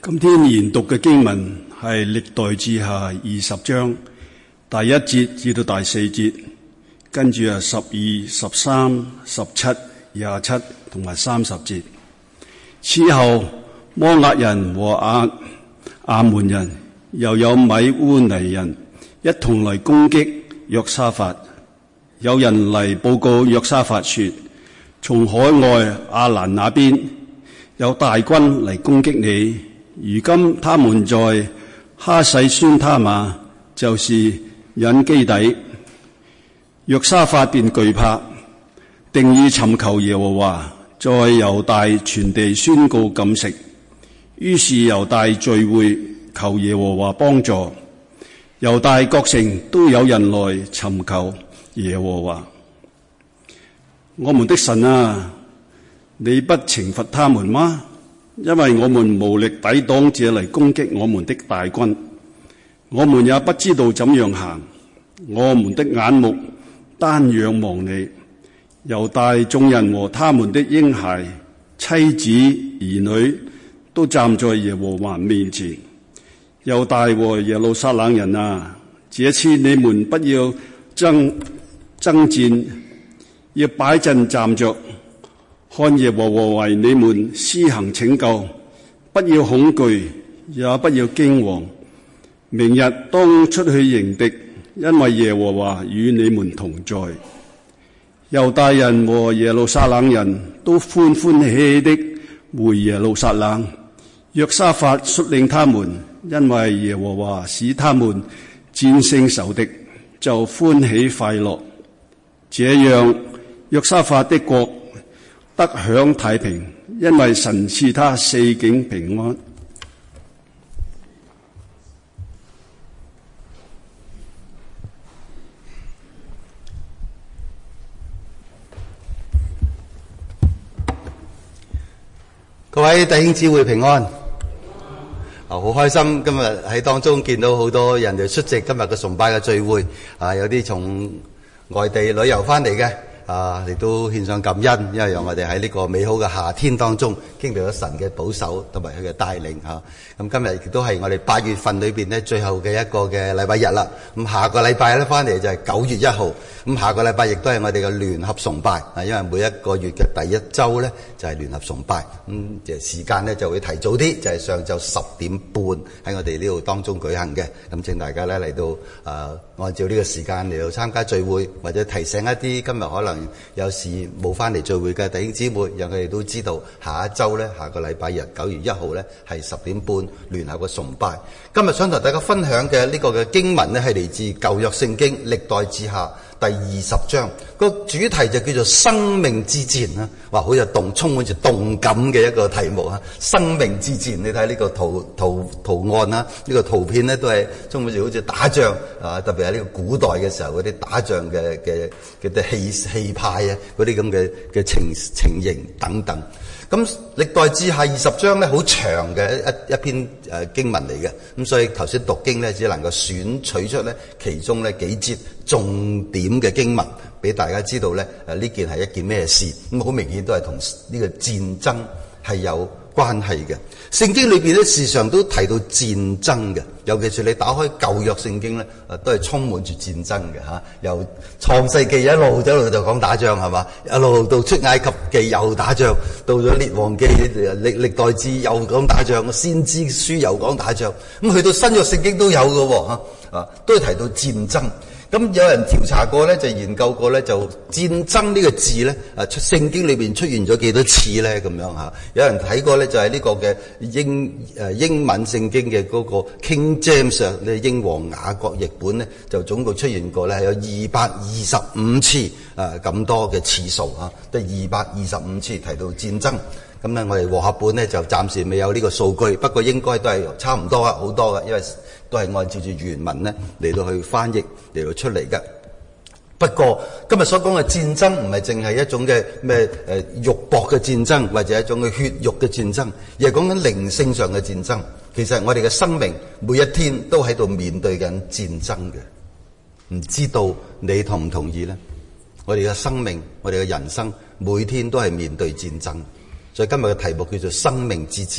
今天研讀嘅經文係歷代志下20章第1節至到第4節，跟住12、13、17、27同埋30節。此後摩押人和亞捫人又有米烏尼人一同嚟攻擊約沙法。有人嚟報告約沙法說，從海外亞蘭那邊有大軍嚟攻擊你，如今他們在哈洗孫他瑪，就是隱基底。約沙法便懼怕，定意尋求耶和華，在猶大全地宣告禁食。於是猶大聚會求耶和華幫助，猶大各城都有人來尋求耶和華。我們的神啊，你不懲罰他們嗎？因為我們無力抵擋這嚟攻擊我們的大軍，我們也不知道怎樣行，我們的眼目單仰望你。猶大眾人和他們的嬰孩、妻子、兒女都站在耶和華面前。猶大和耶路撒冷人啊，這次你們不要爭戰，要擺陣站着，看耶和華為你們施行拯救，不要恐懼，也不要驚惶。明日當出去迎敵，因為耶和華與你們同在。猶大人和耶路撒冷人都歡歡喜喜的回耶路撒冷。約沙法率領他們，因為耶和華使他們戰勝仇敵，就歡喜快樂。這樣約沙法的國得享太平，因為神賜他四境平安。 各位弟兄姊妹平安。好開心今日喺當中見到好多人嚟出席今日嘅崇拜嘅聚會。有啲從外地旅遊翻嚟嘅。亦都獻上感恩，因為讓我哋喺呢個美好嘅夏天當中經歷咗神嘅保守同埋佢嘅帶領嚇。咁今日亦都係我哋8月份裏邊咧最後嘅一個嘅禮拜日啦。咁下個禮拜咧翻嚟就係9月1號。咁下個禮拜亦都係我哋嘅聯合崇拜，因為每一個月嘅第一週咧就係聯合崇拜。咁時間咧就會提早啲，就係上晝10點半喺我哋呢度當中舉行嘅。咁請大家咧嚟到按照呢個時間嚟到參加聚會，或者提醒一啲今日可能有時冇翻嚟聚會嘅弟兄姊妹，讓佢哋都知道下一週咧，下個禮拜日9月1號咧係10點半聯合嘅崇拜。今日想同大家分享嘅呢個嘅經文咧係嚟自舊約聖經歷代志下第20章，個主題就叫做生命之戰啦。哇，好似充滿住動感嘅一個題目啊！生命之戰，你睇呢個圖案啦，呢個圖片咧都係充滿住好似打仗啊，特別係呢個古代嘅時候嗰啲打仗嘅氣派啊，嗰啲咁嘅情形等等。咁歷代志下20章咧好長嘅一篇經文嚟嘅，咁所以頭先讀經咧只能夠選取出咧其中咧幾節重點嘅經文俾大家知道咧，呢件係一件咩事。咁好明顯都係同呢個戰爭係有關係嘅。聖經裏邊咧時常都提到戰爭嘅，尤其是你打開舊約聖經咧，都係充滿住戰爭嘅吓。由創世記一路就講打仗係嘛，一路到出埃及記又打仗，到咗列王記歷代志又講打仗，先知書又講打仗，咁去到新約聖經都有嘅吓，都係提到戰爭。咁有人調查過咧，就研究過咧，就戰爭呢個字咧，聖經裏邊出現咗幾多次咧？咁樣吓，有人睇過咧，就係呢個嘅英文聖經嘅嗰個 King James 呢英皇雅各譯本咧，就總共出現過咧係有225次咁多嘅次數吓，都係225次提到戰爭。咁咧，我哋和合本咧就暫時未有呢個數據，不過應該都係差唔多好多噶，因為都係按照住原文咧嚟到去翻譯嚟到出嚟嘅。不過今日所講嘅戰爭唔係淨係一種嘅咩肉搏嘅戰爭，或者一種嘅血肉嘅戰爭，而係講緊靈性上嘅戰爭。其實我哋嘅生命每一天都喺度面對緊戰爭嘅，唔知道你同唔同意呢？我哋嘅生命，我哋嘅人生每天都係面對戰爭。所以今日嘅題目叫做生命之戰。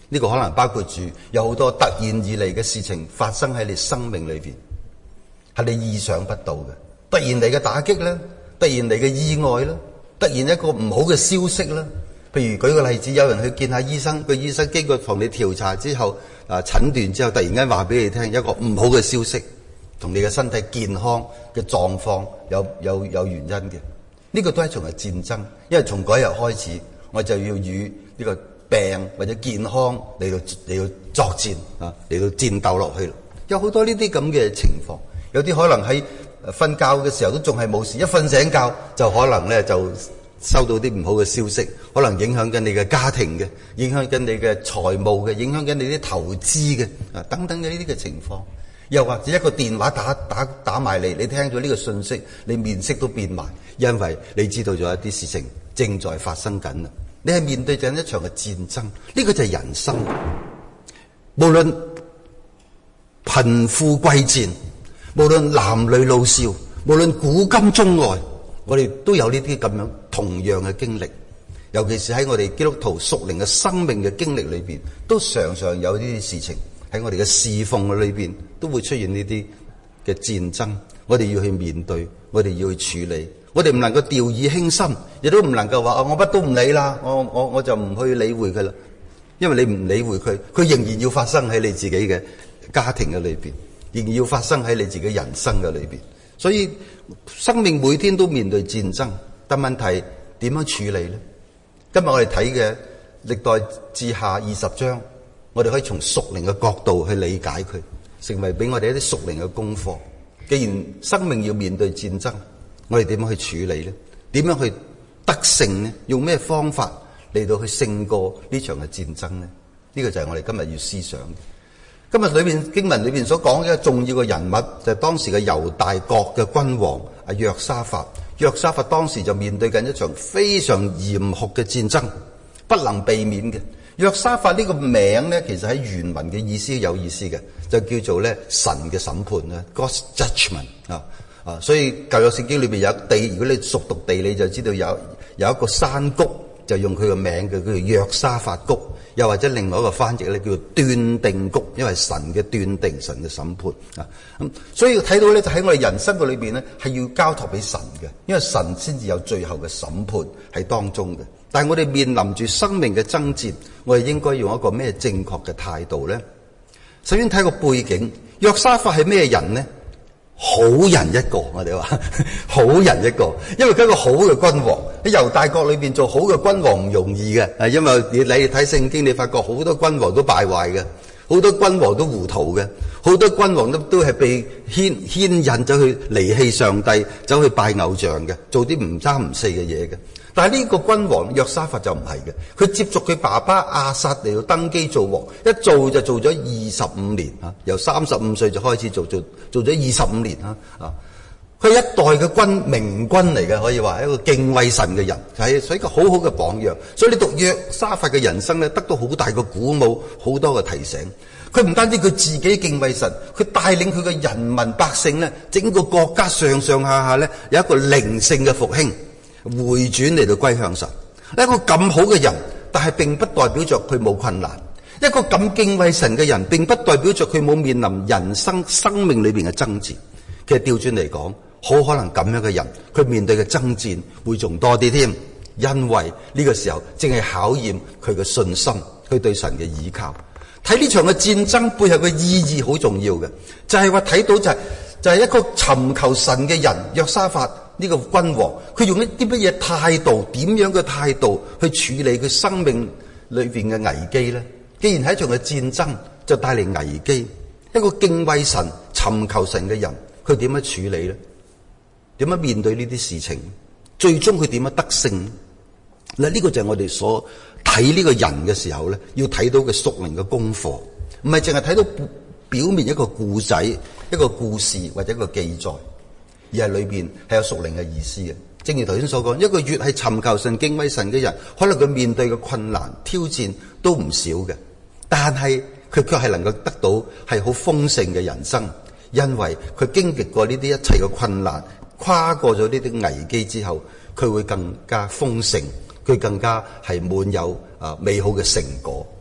呢個可能包括住有好多突然而嚟嘅事情發生喺你生命裏邊，係你意想不到嘅。突然嚟嘅打擊啦，突然嚟嘅意外啦，突然一個唔好嘅消息啦。譬如舉個例子，有人去見下醫生，個醫生經過同你調查之後，診斷之後，突然間話俾你聽一個唔好嘅消息，同你嘅身體健康嘅狀況有原因嘅。呢個都係一場嘅戰爭，因為從嗰日開始，我就要與呢個病或者健康嚟到作戰啊，嚟到戰鬥落去。有好多呢啲咁嘅情況，有啲可能喺瞓覺嘅時候都仲係冇事，一瞓醒覺就可能咧就收到啲唔好嘅消息，可能影響緊你嘅家庭嘅，影響緊你嘅財務嘅，影響緊你啲投資嘅啊等等嘅呢啲嘅情況。又或者一個電話打埋嚟，你聽咗呢個信息，你面色都變埋，因為你知道咗一啲事情正在發生緊啦。你係面對緊一場嘅戰爭，呢個就係人生。無論貧富貴賤，無論男女老少，無論古今中外，我哋都有呢啲咁樣同樣嘅經歷。尤其是喺我哋基督徒屬靈嘅生命嘅經歷裏邊，都常常有呢啲事情。喺我哋嘅侍奉嘅裏邊，都會出現呢啲嘅戰爭。我哋要去面對，我哋要去處理。我哋唔能夠掉以輕心，亦都唔能夠話我乜都唔理啦，我就唔去理會佢啦。因為你唔理會佢，佢仍然要發生喺你自己嘅家庭嘅裏邊，仍然要發生喺你自己人生嘅裏邊。所以生命每天都面對戰爭，但問題點樣處理呢？今日我哋睇嘅歷代志下20章。我哋可以從屬靈嘅角度去理解佢，成為俾我哋一啲屬靈嘅功課。既然生命要面對戰爭，我哋點樣去處理呢？點樣去得勝呢？用咩方法嚟到去勝過呢場嘅戰爭呢？呢個就係我哋今日要思想嘅。今日裏邊經文裏邊所講嘅一個重要嘅人物，就係當時嘅猶大國嘅君王約沙法。約沙法當時就面對緊一場非常嚴酷嘅戰爭，不能避免嘅。約沙法呢個名咧，其實喺原文嘅意思有意思嘅，就叫做咧神嘅審判咧 ，God's judgment 所以舊約聖經裏邊有地，如果你熟讀地理就知道有一個山谷，就用佢個名嘅，叫做約沙法谷，又或者另外一個翻譯咧叫做斷定谷，因為神嘅斷定，神嘅審判所以睇到咧，就喺我哋人生嘅裏邊咧，係要交託俾神嘅，因為神先至有最後嘅審判喺當中嘅。但係我哋面臨住生命嘅爭戰，我哋應該用一個咩正確嘅態度呢？首先睇個背景，約沙法係咩人呢？好人一個，我哋話好人一個，因為佢係一個好嘅君王。喺猶大國裏邊做好嘅君王唔容易嘅，因為你睇聖經，你發覺好多君王都敗壞嘅，好多君王都糊塗嘅，好多君王都係被牽引走去離棄上帝，走去拜偶像嘅，做啲唔三唔四嘅嘢嘅。但係呢個君王約沙法就唔係嘅，佢接續佢爸爸亞撒嚟到登基做王，一做就做咗25年啊，由35歲就開始做咗25年啊。佢係一代嘅明君嚟嘅，可以話係一個敬畏神嘅人，係所以一個好好嘅榜樣。所以你讀約沙法嘅人生咧，得到好大嘅鼓舞，好多嘅提醒。佢唔單止佢自己敬畏神，佢帶領佢嘅人民百姓咧，整個國家上上下下咧有一個靈性嘅復興。回轉嚟到歸向神，一個咁好嘅人，但係並不代表着佢冇困難。一個咁敬畏神嘅人，並不代表着佢冇面臨人生命裏邊嘅爭戰。其實調轉嚟講，好可能咁樣嘅人，佢面對嘅爭戰會仲多啲添，因為呢個時候正係考驗佢嘅信心，佢對神嘅倚靠。睇呢場嘅戰爭背後嘅意義好重要嘅，就係話睇到就係一個尋求神嘅人約沙法。呢個君王，佢用一啲乜嘢態度，點樣嘅態度去處理佢生命裏邊嘅危機呢？既然係一場嘅戰爭，就帶嚟危機。一個敬畏神、尋求神嘅人，佢點樣處理呢？點樣面對呢啲事情？最終佢點樣得勝？嗱，呢個就係我哋所睇呢個人嘅時候咧，要睇到嘅屬靈嘅功課，唔係淨係睇到表面一個故仔、一個故事或者一個記載。而係裏邊係有屬靈嘅意思嘅，正如頭先所講，一個越係尋求神、敬畏神嘅人，可能佢面對嘅困難、挑戰都唔少嘅，但係佢卻係能夠得到係好豐盛嘅人生，因為佢經歷過呢啲一切嘅困難，跨過咗呢啲危機之後，佢會更加豐盛，佢更加係滿有美好嘅成果。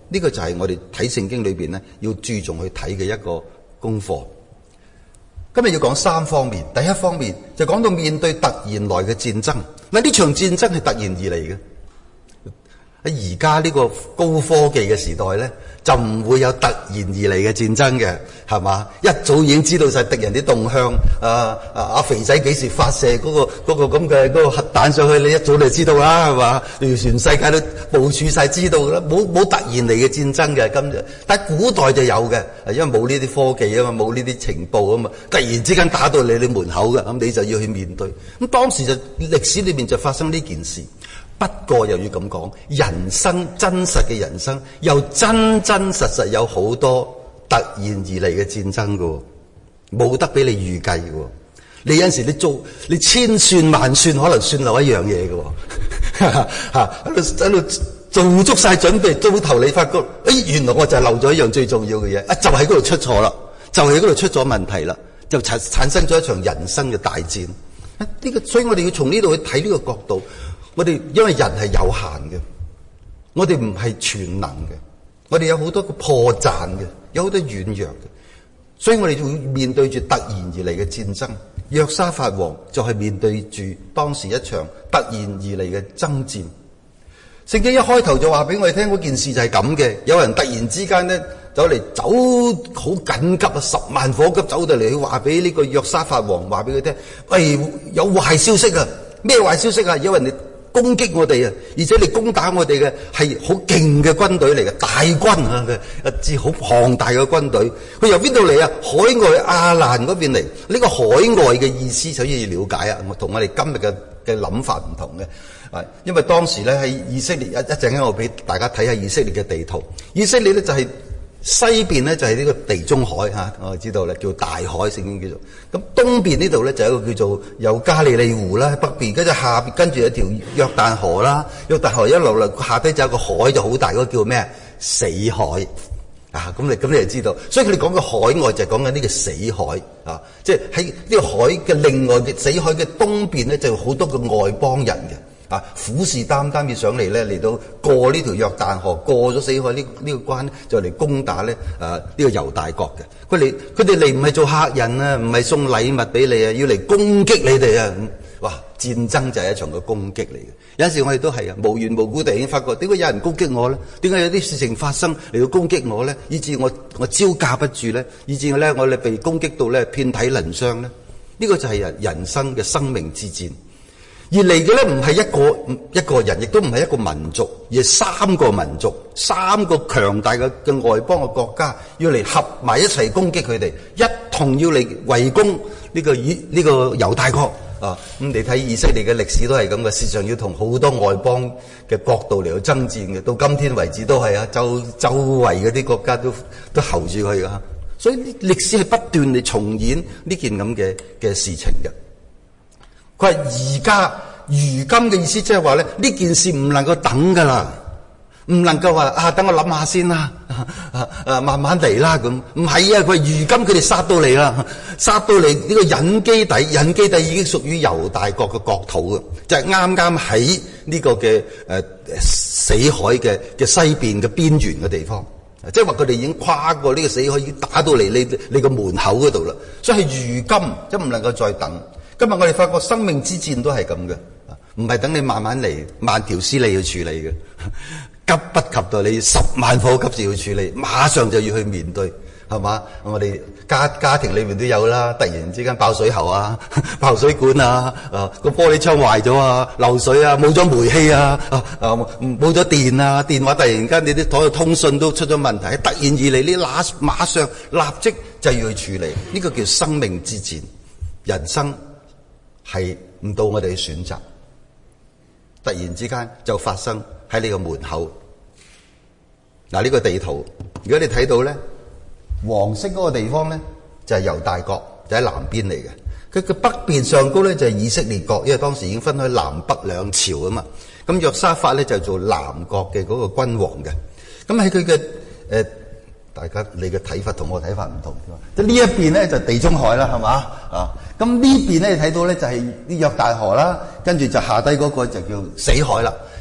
呢個就係我哋睇聖經裏邊咧要注重去睇嘅一個功課。今日要講3方面，第一方面就講到面對突然來嘅戰爭。嗱，呢場戰爭係突然而嚟嘅。喺而家呢個高科技嘅時代咧，就唔會有突然而嚟嘅戰爭嘅，係嘛？一早已經知道晒敵人啲動向，阿肥仔幾時發射嗰個咁嘅嗰個核彈上去，你一早就知道啦，係嘛？全世界都部署晒知道啦，冇突然嚟嘅戰爭嘅今日，但係古代就有嘅，因為冇呢啲科技啊嘛，冇呢啲情報啊嘛，突然之間打到你門口嘅，咁你就要去面對。咁當時就歷史裏面就發生呢件事。不過又要咁講，人生真實嘅人生又真真實實有好多突然而嚟嘅戰爭㗎，冇得俾你預計㗎。你有陣時你千算萬算，可能算漏一樣嘢㗎，喺度做足晒準備，到頭你發覺，原來我就係漏咗一樣最重要嘅嘢，就喺嗰度出錯啦，就喺嗰度出咗問題啦，就產生咗一場人生嘅大戰。所以我哋要從呢度去睇呢個角度。我哋因為人係有限嘅，我哋唔係全能嘅，我哋有好多個破綻嘅，有好多軟弱嘅，所以我哋就會面對住突然而嚟嘅戰爭。約沙法王就係面對住當時一場突然而嚟嘅爭戰。聖經一開頭就話俾我哋聽，嗰件事就係咁嘅，有人突然之間咧走好緊急啊，10萬火急走到嚟，去話俾呢個約沙法王，話俾佢聽，喂，有壞消息啊！咩壞消息啊？因為你攻擊我哋啊，而且你攻打我哋嘅係好勁嘅軍隊嚟嘅，大軍啊，一支好龐大嘅軍隊。佢由邊度嚟啊？海外亞蘭嗰邊嚟。呢個海外嘅意思，首先要了解啊，同我哋今日嘅諗法唔同嘅。因為當時咧喺以色列，一陣間我俾大家睇下以色列嘅地圖。以色列咧就係西邊咧就係呢個地中海嚇，我知道咧叫大海，聖經叫做。咁東邊呢度咧就有一個叫做有加利利湖啦，北邊跟住下邊跟住有條約旦河啦，約旦河一路落下低就有個海就好大，嗰個叫咩？死海啊！咁你就知道，所以佢哋講嘅海外就係講緊呢個死海啊，即係喺呢個海嘅另外嘅死海嘅東邊咧就有好多個外邦人嘅。虎視眈眈要上嚟咧，嚟到過呢條約旦河，過咗死海呢個關咧，就嚟攻打咧呢個猶大國嘅。佢哋嚟唔係做客人啊，唔係送禮物俾你啊，要嚟攻擊你哋啊！哇！戰爭就係一場嘅攻擊嚟嘅。有陣時我哋都係啊，無緣無故地已經發覺，點解有人攻擊我咧？點解有啲事情發生嚟到攻擊我咧？以致我招架不住咧，以致我哋被攻擊到咧遍體鱗傷咧。呢個就係人生嘅生命之戰。而嚟嘅咧唔係一個人，亦都唔係一個民族，而係3個民族，3個強大嘅外邦嘅國家，要嚟合埋一齊攻擊佢哋，一同要嚟圍攻呢個猶大國啊！咁你睇以色列嘅歷史都係咁嘅，事實上要同好多外邦嘅國度嚟到爭戰嘅，到今天為止都係啊，周圍嗰啲國家都候住佢噶，所以歷史係不斷地重演呢件咁嘅事情嘅。佢話而家如今嘅意思，即係話咧呢件事唔能夠等噶啦，唔能夠話等我諗下先啦，慢慢嚟啦咁。唔係啊，佢話如今佢哋殺到嚟啦，殺到嚟呢個隱基底已經屬於猶大國嘅國土嘅，就係啱啱喺呢個嘅死海嘅西邊嘅邊緣嘅地方。即係話佢哋已經跨過呢個死海，已經打到嚟你個門口嗰度啦。所以係如今，即唔能夠再等。今日我哋發覺生命之戰都係咁嘅，唔係等你慢慢嚟，慢條斯理去處理嘅，急不及待你10萬火急就要處理，馬上就要去面對，係嘛？我哋家庭裏面都有啦，突然之間爆水喉啊，爆水管啊，個玻璃窗壞咗啊，漏水啊，冇咗煤氣啊，冇咗電啊，電話突然間你啲所有通訊都出咗問題，突然而嚟，你馬上立即就要去處理，呢個叫生命之戰，人生。係唔到我哋嘅選擇，突然之間就發生喺你個門口。嗱，呢個地圖，如果你睇到咧，黃色嗰個地方咧就係猶大國，就喺南邊嚟嘅。佢嘅北邊上高咧就係以色列國，因為當時已經分開南北兩朝啊嘛。咁約沙法咧就做南國嘅嗰個君王嘅。咁喺佢嘅大家你嘅睇法同我睇法唔同，即係呢一邊咧就地中海啦，係嘛啊？咁呢邊咧你睇到咧就係啲約旦河啦，跟住就下低嗰個就叫死海啦。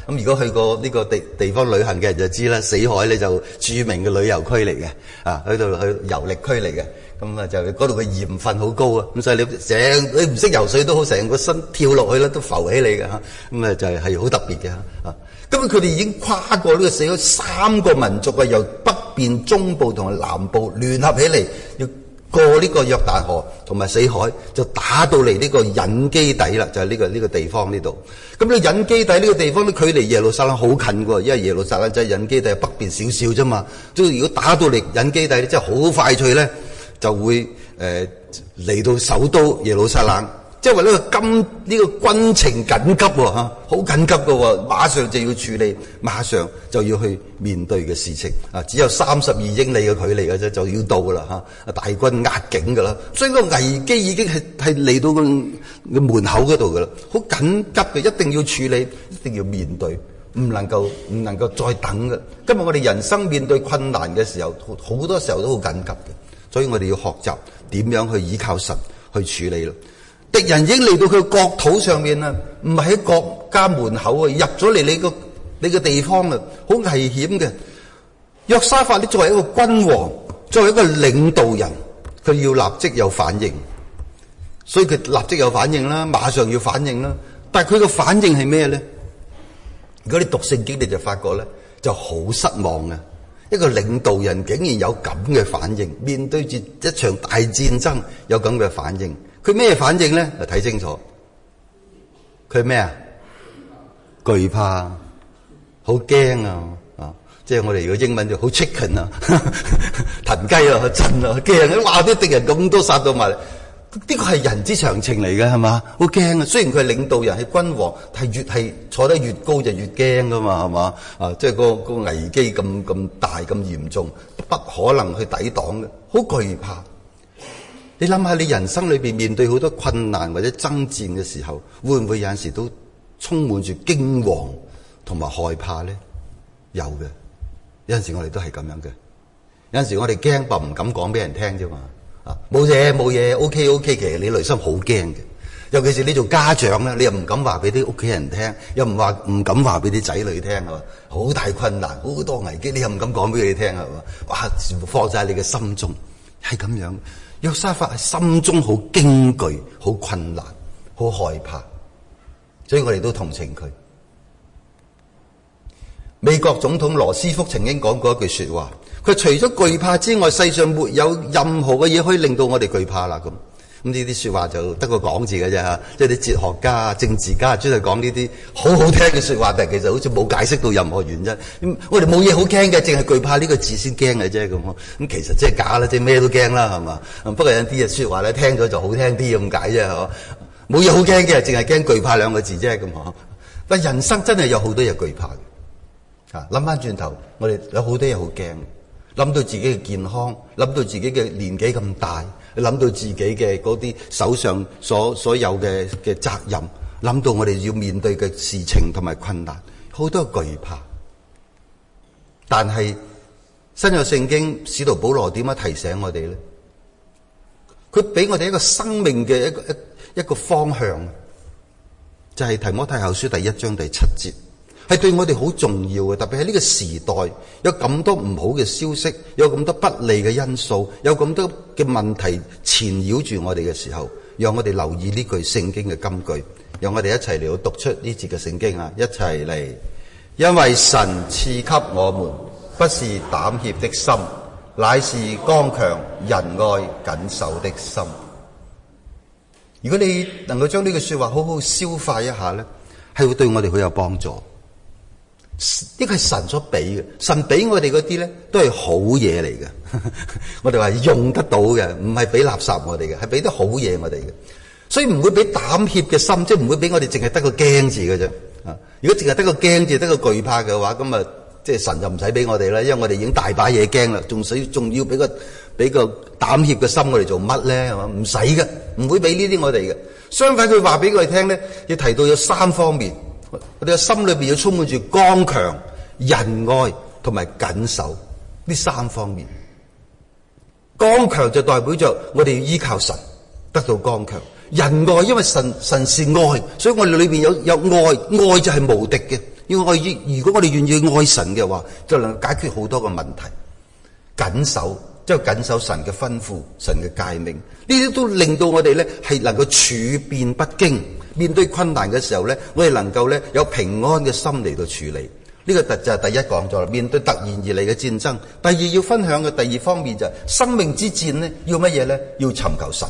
咁如果去過呢個地方旅行嘅人就知啦，死海咧就著名嘅旅遊區嚟嘅，去到去遊歷區嚟嘅。咁啊就嗰度嘅鹽分好高啊，咁所以你唔識游水都好，成個身跳落去咧都浮起嚟嘅嚇。咁啊就係好特別嘅嚇。咁佢哋已經跨過呢個死海，3個民族啊，由北邊、中部同埋南部聯合起嚟，要過呢個約旦河同埋死海，就打到嚟呢個隱基底啦，就係呢個地方呢度。咁呢隱基底呢個地方咧，距離耶路撒冷好近喎，因為耶路撒冷就係隱基底北邊少少啫嘛。即係如果打到嚟隱基底咧，真係好快脆咧，就會嚟到首都耶路撒冷。即係話呢個軍情緊急喎，好緊急嘅喎，馬上就要處理，馬上就要去面對嘅事情啊！只有32英里嘅距離嘅啫，就要到噶啦嚇！大軍壓境噶啦，所以個危機已經係嚟到個門口嗰度噶啦，好緊急嘅，一定要處理，一定要面對，唔能夠再等嘅。今日我哋人生面對困難嘅時候，好多時候都好緊急嘅，所以我哋要學習點樣去依靠神去處理咯。敵人已經嚟到佢國土上面啦，唔係喺國家門口啊，入咗嚟你個地方啊，好危險嘅。約沙法呢，作為一個君王，作為一個領導人，佢要立即有反應，所以佢立即有反應啦，馬上要反應啦。但係佢個反應係咩咧？如果你讀聖經，你就發覺咧，就好失望嘅。一個領導人竟然有咁嘅反應，面對住一場大戰爭有咁嘅反應。佢咩反應咧？睇清楚，佢咩啊？懼怕，好驚啊！即係我哋如果英文就好 chicken 啊，騰雞啊，震啊，驚！哇！啲敵人咁多殺到埋嚟，呢個係人之常情嚟嘅，係嘛？好驚啊！雖然佢係領導人，係君王，係越係坐得越高就越驚噶嘛，係嘛？即係個危機咁大咁嚴重，不可能去抵擋嘅，好懼怕。你諗下，你人生裏邊面對好多困難或者爭戰嘅時候，會唔會有陣時都充滿住驚惶同埋害怕咧？有嘅，有陣時我哋都係咁樣嘅。有陣時我哋驚但唔敢講俾人聽啫嘛。冇嘢 ，OK， 其實你內心好驚嘅。尤其是你做家長咧，你又唔敢話俾啲屋企人聽，又唔敢話俾啲仔女聽，係嘛？好大困難，好多危機，你又唔敢講俾佢哋聽，係嘛？哇！全部放晒你嘅心中，係咁樣。約沙法係心中好驚懼、好困難、好害怕，所以我哋都同情佢。美國總統羅斯福曾經講過一句說話，佢除咗懼怕之外，世上沒有任何嘅嘢可以令到我哋懼怕啦。咁呢啲說話就得個講字嘅啫吓，即係啲哲學家、政治家專係講呢啲好好聽嘅說話，但係其實好似冇解釋到任何原因。我哋冇嘢好驚嘅，淨係懼怕呢個字先驚嘅啫。咁其實即係假啦，即係咩都驚啦，係嘛？不過有啲嘅說話咧，聽咗就好聽啲咁解啫，嗬。冇嘢好驚嘅，淨係驚懼怕兩個字啫，咁嗬。但人生真係有好多嘢懼怕嘅。諗翻轉頭，我哋有好多嘢好驚，諗到自己嘅健康，諗到自己嘅年紀咁大，諗到自己嘅嗰啲手上所有嘅責任，諗到我哋要面對嘅事情同埋困難，好多懼怕。但係新約聖經使徒保羅點樣提醒我哋咧？佢俾我哋一個生命嘅一個方向，就係提摩太後書第1章第7節。係對我哋好重要嘅，特別喺呢個時代有咁多唔好嘅消息，有咁多不利嘅因素，有咁多嘅問題纏繞住我哋嘅時候，讓我哋留意呢句聖經嘅金句，讓我哋一齊嚟到讀出呢節嘅聖經啊！一齊嚟，因為神賜給我們不是膽怯的心，乃是剛強、仁愛、謹守的心。如果你能夠將呢句說話好好消化一下咧，係會對我哋好有幫助。呢個係神所俾嘅，神俾我哋嗰啲咧都係好嘢嚟嘅。我哋話用得到嘅，唔係俾垃圾我哋嘅，係俾啲好嘢我哋嘅。所以唔會俾膽怯嘅心，即係唔會俾我哋淨係得個驚字嘅啫。如果淨係得個驚字，得個懼怕嘅話，咁啊，即係神就唔使俾我哋啦，因為我哋已經大把嘢驚啦，仲要俾個膽怯嘅心我哋做乜咧？係嘛，唔使嘅，唔會俾呢啲我哋嘅。相反，佢話俾我哋聽咧，要提到有3方面。我哋嘅心裏邊要充滿住剛強、仁愛同埋謹守呢3方面。剛強就代表着我哋要依靠神，得到剛強。仁愛，因為神是愛，所以我哋裏邊有愛，愛就係無敵嘅， 如果我哋願意愛神嘅話，就能夠解決好多個問題。謹守，即係謹守神嘅吩咐、神嘅誡命，呢啲都令到我哋咧係能夠處變不驚。面對困難嘅時候咧，我哋能夠咧有平安嘅心嚟到處理。呢個就係第一講咗啦。面對突然而嚟嘅戰爭，第二要分享嘅第二方面就係生命之戰咧，要乜嘢咧？要尋求神。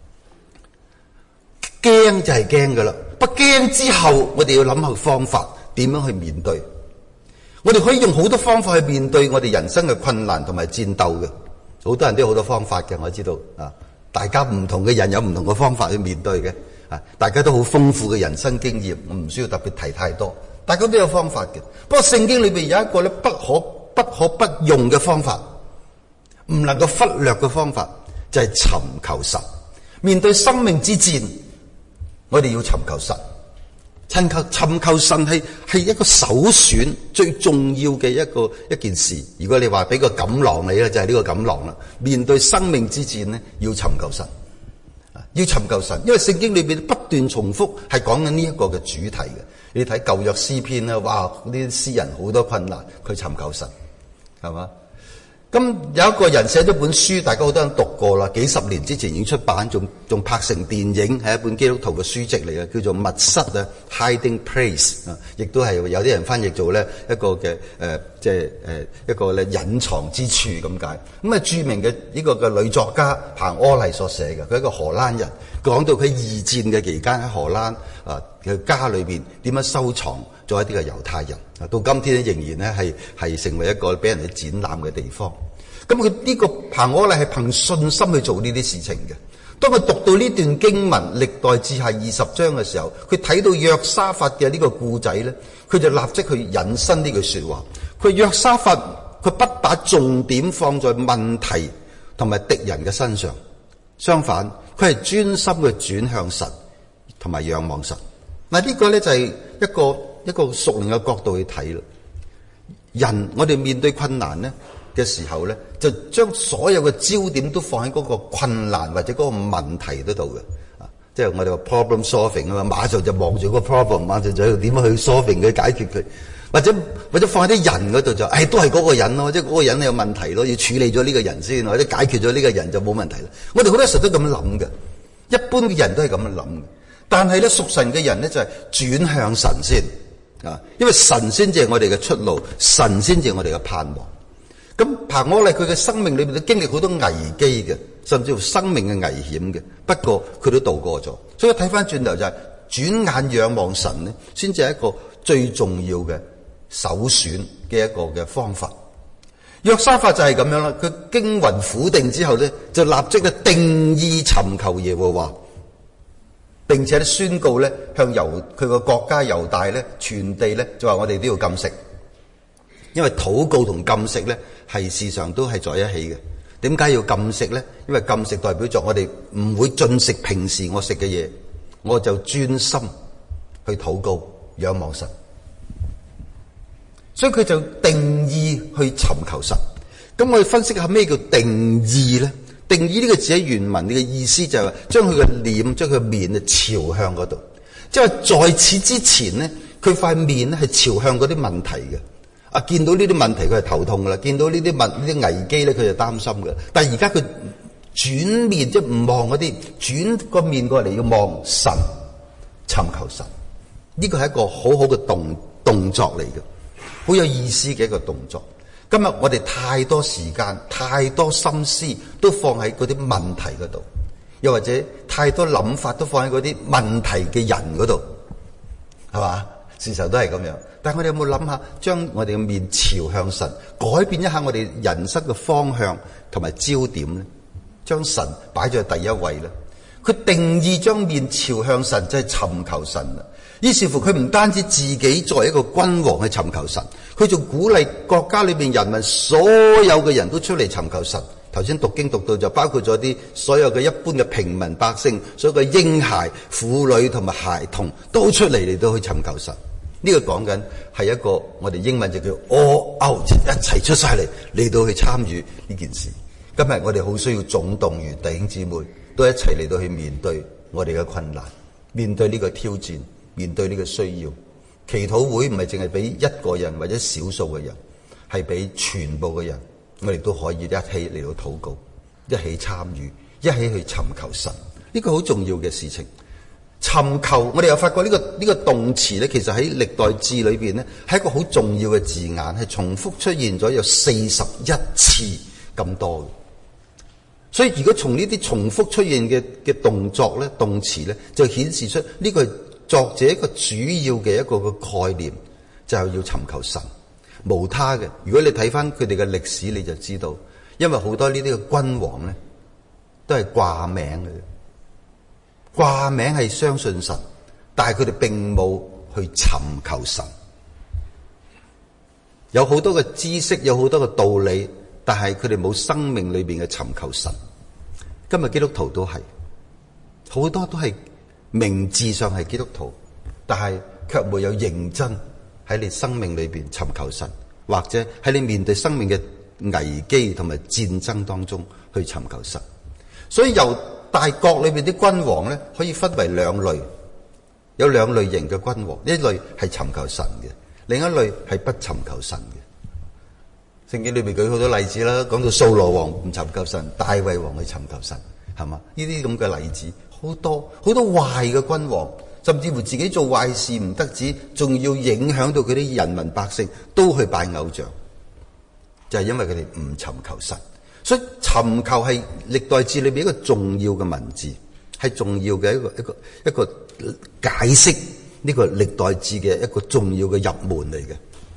驚就係驚噶啦，不驚之後，我哋要諗下方法，點樣去面對。我哋可以用好多方法去面對我哋人生嘅困難同埋戰鬥嘅。好多人都有好多方法嘅，我知道啊。大家唔同嘅人有唔同嘅方法去面對嘅。啊，大家都好豐富嘅人生經驗，我唔需要特別提太多。大家都有方法嘅。不過聖經裏邊有一個咧不可不用嘅方法，唔能夠忽略嘅方法，就係尋求神。面對生命之戰，我哋要尋求神。尋求神係一個首選最重要嘅一件事。如果你話俾個錦囊你咧，就係呢個錦囊啦。面對生命之戰咧，要尋求神。要尋求神，因為聖經裏邊不斷重複係講緊呢一個嘅主題嘅。你睇舊約詩篇啦，哇！嗰啲詩人好多困難，佢尋求神，係嘛？咁有一個人寫咗本書，大家好多人讀過啦，幾十年之前已經出版，仲拍成電影，係一本基督徒嘅書籍嚟嘅，叫做《密室》啊 ，Hiding Place 啊，亦都係有啲人翻譯做咧一個嘅一個咧隱藏之處咁解。咁啊，著名嘅呢個嘅女作家彭柯麗所寫嘅，佢係一個荷蘭人，講到佢二戰嘅期間喺荷蘭啊嘅家裏邊點樣收藏咗一啲嘅猶太人。到今天仍然咧係成為一個俾人哋展覽嘅地方。咁佢呢個彭柯麗係憑信心去做呢啲事情嘅。當佢讀到呢段經文歷代志下20章嘅時候，佢睇到約沙法嘅呢個故仔咧，佢就立即去引申呢句說話。佢約沙法佢不把重點放在問題同埋敵人嘅身上，相反佢係專心嘅轉向神同埋仰望神。嗱，呢個咧就係一個屬靈嘅角度去睇啦。人我哋面對困難咧嘅時候咧，就將所有嘅焦點都放喺嗰個困難或者嗰個問題嗰度嘅。啊，即係我哋話 problem solving 啊嘛，馬上就望住個 problem， 馬上就點樣去 solving 佢解決佢，或者放喺啲人嗰度就，都係嗰個人咯，即係嗰個人有問題咯，要處理咗呢個人先，或者解決咗呢個人就冇問題啦。我哋好多時都咁樣諗嘅，一般嘅人都係咁樣諗嘅。但係咧，屬神嘅人咧就係轉向神先啊，因為神先至係我哋嘅出路，神先至係我哋嘅盼望。咁彭柯麗佢嘅生命裏面都經歷好多危機嘅，甚至乎生命嘅危險嘅。不過佢都度過咗，所以睇翻轉頭就係轉眼仰望神咧，先至係一個最重要嘅首選嘅一個嘅方法。約沙法就係咁樣啦，佢經雲苦定之後咧，就立即咧定意尋求耶和華。並且咧宣告咧向佢個國家猶大咧全地咧就話我哋都要禁食，因為禱告同禁食咧係事實上都係在一起嘅。點解要禁食咧？因為禁食代表咗我哋唔會進食平時我食嘅嘢，我就專心去禱告仰望神。所以佢就定意去尋求神。咁我哋分析下咩叫定意咧？定意呢個字喺原文嘅意思就係將佢嘅臉、將佢嘅面朝向嗰度，即係在此之前咧，佢塊面咧係朝向嗰啲問題嘅。啊，見到呢啲問題佢係頭痛噶啦，見到呢啲危機咧佢就擔心噶啦。但係而家佢轉面即係唔望嗰啲，轉個面過嚟要望神，尋求神。呢個係一個好好嘅動作嚟嘅，好有意思嘅一個動作。今日我哋太多時間、太多心思都放喺嗰啲問題嗰度，又或者太多諗法都放喺嗰啲問題嘅人嗰度，係嘛？事實都係咁樣。但係我哋有冇諗下，將我哋嘅面朝向神，改變一下我哋人生嘅方向同埋焦點咧？將神擺在第一位咧？佢定意將面朝向神，就係尋求神啦。於是乎佢唔單止自己作為一個君王去尋求神，佢仲鼓勵國家裏邊人民所有嘅人都出嚟尋求神。頭先讀經讀到就包括咗啲所有嘅一般嘅平民百姓，所有嘅嬰孩、婦女同埋孩童都出嚟到去尋求神。呢個講緊係一個我哋英文就叫 all out， 一齊出晒嚟到去參與呢件事。今日我哋好需要總動員弟兄姊妹都一齊嚟到去面對我哋嘅困難，面對呢個挑戰，面對呢個需要， 祈禱會唔係淨係俾一個人或者少數嘅人，係俾全部嘅人，我哋都可以一起嚟到禱告，一起參與，一起去尋求神。呢個好重要嘅事情。尋求，我哋又發覺呢個動詞咧，其實喺歷代志裏邊咧，係一個好重要嘅字眼，係重複出現咗有41次咁多嘅。所以如果從呢啲重複出現嘅動作咧、動詞咧，就顯示出呢個作者一個主要嘅一個概念，就係要尋求神，無他嘅。如果你睇翻佢哋嘅歷史，你就知道，因為好多呢啲嘅君王咧，都係掛名嘅。掛名係相信神，但係佢哋並冇去尋求神。有好多嘅知識，有好多嘅道理，但係佢哋冇生命裏邊嘅尋求神。今日基督徒都係好多都係名字上係基督徒，但係卻沒有認真喺你生命裏邊尋求神，或者喺你面對生命嘅危機同埋戰爭當中去尋求神。所以由大國裏邊啲君王咧，可以分為兩類，有兩類型嘅君王，一類係尋求神嘅，另一類係不尋求神嘅。聖經裏邊舉好多例子啦，講到掃羅王唔尋求神，大衛王去尋求神，係嘛？呢啲咁嘅例子好多，好多壞嘅君王，甚至乎自己做壞事唔得止，仲要影響到佢啲人民百姓都去拜偶像，就係因為佢哋唔尋求神。所以尋求係歷代志裏邊一個重要嘅文字，係重要嘅一個解釋呢個歷代志嘅一個重要嘅入門嚟嘅。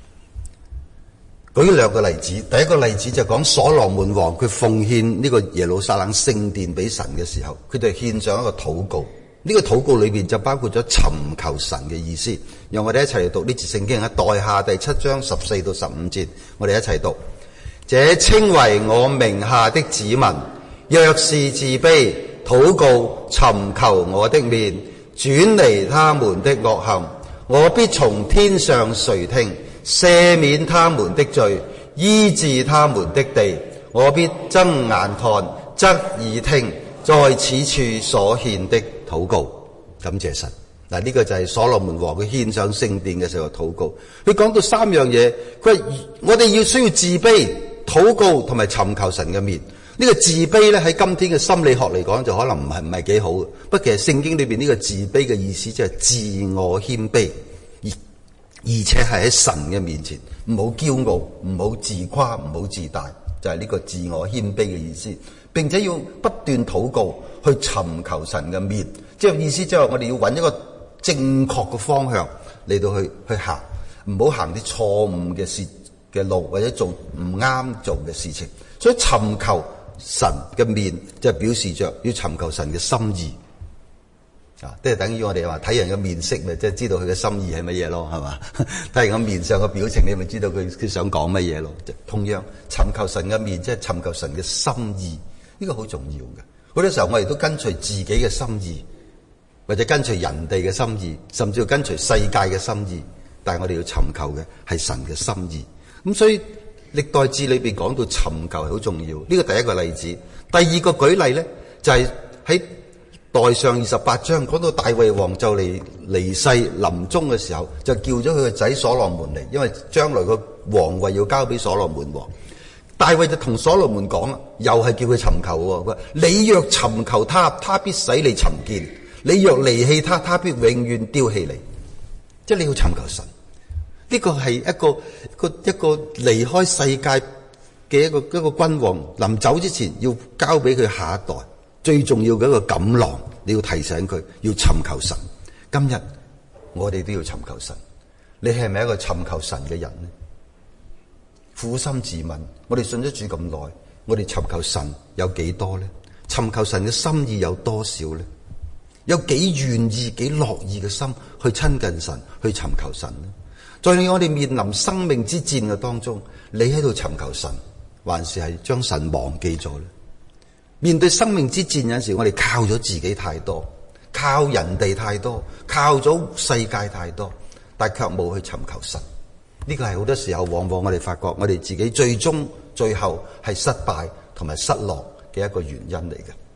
舉兩個例子，第一個例子就講所羅門王佢奉獻呢個耶路撒冷聖殿俾神嘅時候，佢哋獻上一個禱告。呢個禱告裏邊就包括咗尋求神嘅意思。讓我哋一齊嚟讀呢節聖經，喺代下第7章14到15節，我哋一齊讀。這稱為我名下的子民，若是自卑，禱告，尋求我的面，轉離他們的惡行，我必從天上垂聽，赦免他們的罪，醫治他們的地。我必睜眼看，側耳聽，在此處所獻的禱告。感謝神。嗱，呢個就係所羅門王佢獻上聖殿嘅時候禱告。佢講到三樣嘢，佢話我哋需要自卑、禱告同埋尋求神嘅面。呢個自卑咧，喺今天嘅心理學嚟講就可能唔係幾好嘅。不過其實聖經裏邊呢個自卑嘅意思即係自我謙卑，而且係喺神嘅面前，唔好驕傲，唔好自誇，唔好自大，就係呢個自我謙卑嘅意思。並且要不斷禱告去尋求神嘅面，即係意思即係我哋要揾一個正確嘅方向嚟到去行，唔好行啲錯誤嘅事嘅路，或者做唔啱做嘅事情。所以尋求神嘅面，就係表示着要尋求神嘅心意啊！即係等於我哋話睇人嘅面色，咪即係知道佢嘅心意係乜嘢咯，係嘛？睇人嘅面上嘅表情，你咪知道佢想講乜嘢咯。同樣尋求神嘅面，即係尋求神嘅心意，呢個好重要嘅。好多時候我哋都跟隨自己嘅心意，或者跟隨人哋嘅心意，甚至要跟隨世界嘅心意，但係我哋要尋求嘅係神嘅心意。咁所以歷代志裏邊講到尋求係好重要，呢個第一個例子。第二個舉例咧，就係喺代上28章講到大衛王就嚟離世臨終嘅時候，就叫咗佢個仔所羅門嚟，因為將來個王位要交俾所羅門王。大衛就同所羅門講，又係叫佢尋求喎。佢話：你若尋求他，他必使你尋見；你若離棄他，他必永遠丟棄你。即係你要尋求神。呢個係一個離開世界嘅一個君王臨走之前要交俾佢下一代最重要嘅一個錦囊，你要提醒佢要尋求神。今日我哋都要尋求神，你係咪一個尋求神嘅人呢？苦心自問，我哋信咗主咁耐，我哋尋求神有幾多呢？尋求神嘅心意有多少呢？有幾願意、幾樂意嘅心去親近神，去尋求神呢？在我哋面臨生命之戰嘅當中，你喺度尋求神，還是係將神忘記咗呢？面對生命之戰有陣時，我哋靠咗自己太多，靠人哋太多，靠咗世界太多，但卻冇去尋求神。呢個係好多時候，往往我哋發覺我哋自己最後係失敗同埋失落嘅一個原因嚟嘅。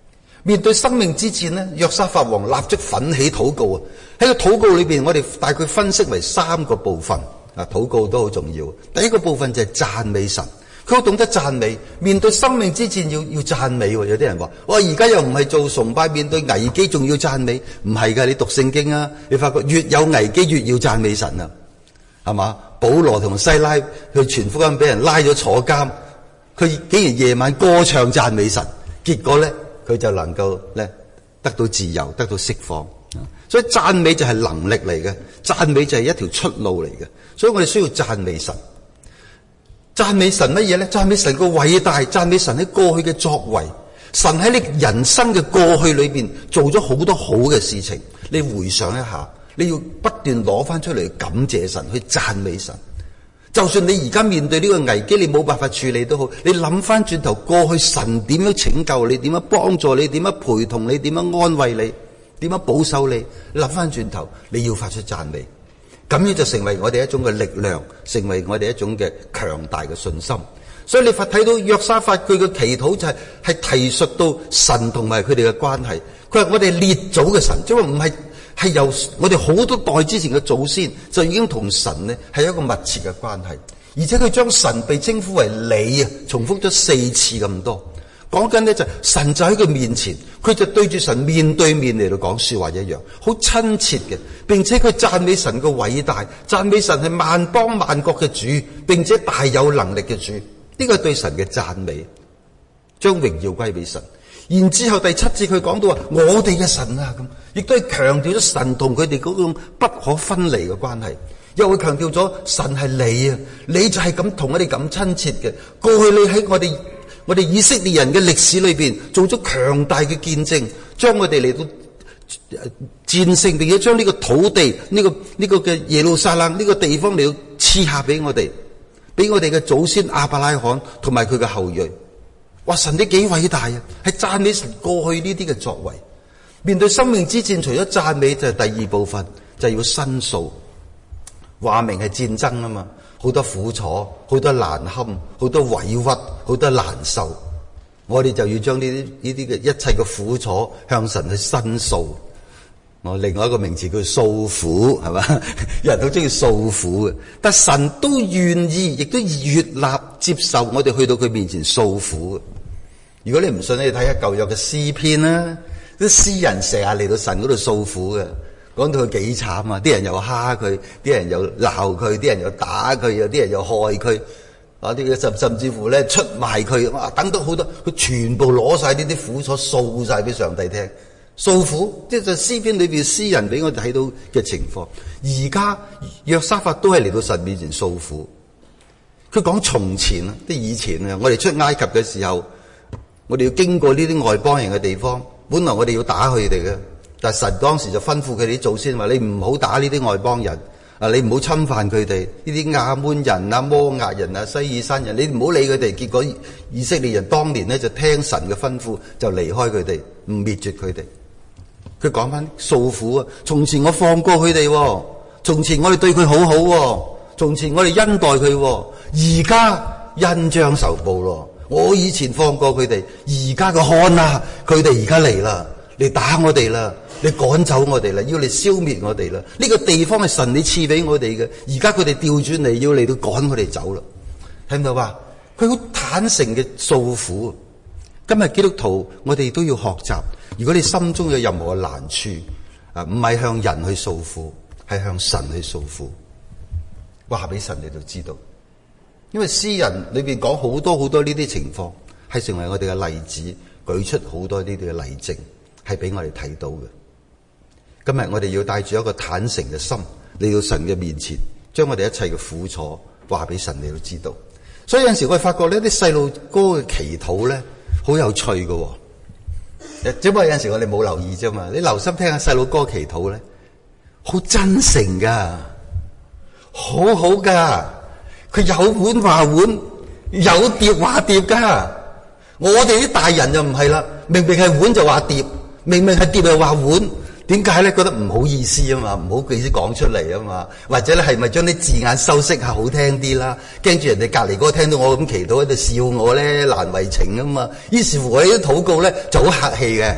面對生命之戰呢，約沙法王立即奮起禱告啊！喺個禱告裏邊，我哋大概分析為3個部分啊。禱告都好重要。第一個部分就係讚美神，佢好懂得讚美。面對生命之戰要讚美。有啲人話：我而家又唔係做崇拜，面對危機仲要讚美？唔係㗎，你讀聖經啊，你發覺越有危機越要讚美神啊，係嘛？保羅同西拉去傳福音，俾人拉咗坐監，佢竟然夜晚歌唱讚美神，結果咧佢就能夠咧得到自由，得到釋放。所以讚美就係能力嚟嘅，讚美就係一條出路嚟嘅。所以我哋需要讚美神。讚美神乜嘢咧？讚美神個偉大，讚美神喺過去嘅作為。神喺你人生嘅過去裏邊做咗好多好嘅事情，你回想一下，你要不斷攞翻出嚟感謝神，去讚美神。就算你而家面對呢個危機，你冇辦法處理都好，你諗翻轉頭過去神點樣拯救你，點樣幫助你，點樣陪同你，點樣安慰你，點樣保守你，諗翻轉頭你要發出讚美，咁樣就成為我哋一種嘅力量，成為我哋一種嘅強大嘅信心。所以你睇到約沙法佢嘅祈禱就係提述到神同埋佢哋嘅關係。佢話我哋列祖嘅神，即係話唔係由我哋好多代之前嘅祖先就已經同神呢係一個密切嘅關係，而且佢將神被稱呼為你啊，重複咗4次咁多。講緊呢就神就喺佢面前，佢就對住神面對面嚟到講說話一樣，好親切嘅，並且佢讚美神嘅偉大，讚美神係萬邦萬國嘅主，並且大有能力嘅主。呢個係對神嘅讚美，將榮耀歸俾神。然之後第7節佢講到話我哋嘅神啊，咁亦都係強調咗神同佢哋嗰種不可分離嘅關係，又會強調咗神係你啊，你就係咁同我哋咁親切嘅。過去你喺我哋以色列人嘅歷史裏邊做咗強大嘅見證，將我哋嚟到戰勝，並且將呢個土地呢個嘅耶路撒冷呢個地方嚟到賜下俾我哋嘅祖先亞伯拉罕同埋佢嘅後裔。哇！神你幾偉大啊！係讚美神過去呢啲嘅作為。面對生命之戰，除咗讚美就係第2部分，就係要申訴。話明係戰爭啊嘛，好多苦楚，好多難堪，好多委屈，好多難受。我哋就要將呢啲嘅一切嘅苦楚向神去申訴。我另外一個名詞叫訴苦，係嘛？有人都中意訴苦嘅，但神都願意，亦都悅納接受我哋去到佢面前訴苦。如果你唔信，你睇下舊約嘅詩篇啦，啲詩人成日嚟到神嗰度訴苦嘅，講到佢幾慘啊！啲人又蝦佢，啲人又鬧佢，啲人又打佢，有啲人又害佢，啊啲甚至乎咧出賣佢，哇！等到好多，佢全部攞晒呢啲苦楚訴晒俾上帝聽。訴苦，即係詩篇裏邊詩人俾我哋睇到嘅情況。而家約沙法都係嚟到神面前訴苦。佢講從前啊，啲以前啊，我哋出埃及嘅時候，我哋要經過呢啲外邦人嘅地方，本來我哋要打佢哋嘅，但係神當時就吩咐佢哋啲祖先話：你唔好打呢啲外邦人啊，你唔好侵犯佢哋呢啲亞捫人啊、摩押人啊、西珥山人，你唔好理佢哋。結果以色列人當年呢，就聽神嘅吩咐，就離開佢哋，唔滅絕佢哋。佢講翻訴苦啊！從前我放過佢哋，從前我哋對佢好好，從前我哋恩待佢，而家恩將仇報咯。我以前放過佢哋，而家個看啊，佢哋而家嚟啦，嚟打我哋啦，嚟趕走我哋啦，要嚟消滅我哋啦。呢個地方係神你賜俾我哋嘅，而家佢哋調轉嚟要嚟到趕我哋走啦。聽到吧？佢好坦誠嘅訴苦。今日基督徒，我哋都要學習。如果你心中有任何嘅難處，唔係向人去訴苦，係向神去訴苦，話俾神你就知道。因為詩人裏邊講好多好多呢啲情況，係成為我哋嘅例子，舉出好多呢啲嘅例證，係俾我哋睇到嘅。今日我哋要帶住一個坦誠嘅心嚟到神嘅面前，將我哋一切嘅苦楚話俾神你都知道。所以有陣時我哋發覺呢啲細路哥嘅祈禱咧，好有趣嘅。只不過有陣時我哋冇留意啫嘛，你留心聽下細路哥祈禱咧，好真誠噶，好好噶，佢有碗話碗，有碟話碟噶。我哋啲大人就唔係啦，明明係碗就話碟，明明係碟就話碗。點解咧？覺得唔好意思啊嘛，唔好意思講出嚟啊嘛，或者咧係咪將啲字眼修飾下好聽啲啦？驚住人哋隔籬嗰個聽到我咁祈禱喺度笑我咧，難為情啊嘛。於是乎我哋啲禱告咧就好客氣嘅，